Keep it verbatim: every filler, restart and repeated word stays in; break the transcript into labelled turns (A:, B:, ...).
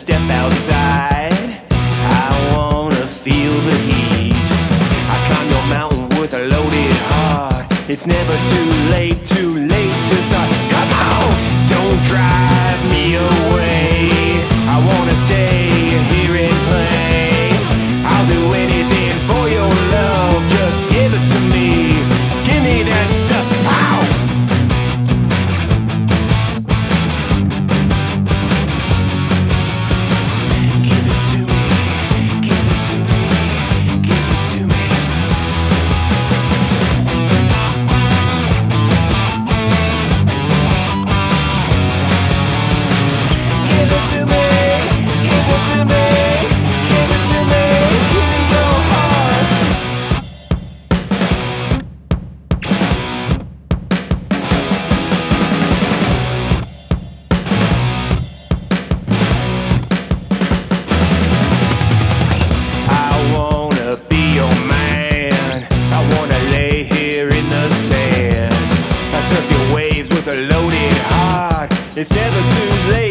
A: step outside. I wanna feel the heat. I climb your mountain with a loaded heart. It's never too late, too late to start. Come on, don't drive me away. I wanna stay here and play. I'll do anything for your love. Just give it to me. Give me that stuff. Ow! Surf your waves with a loaded heart. It's never too late.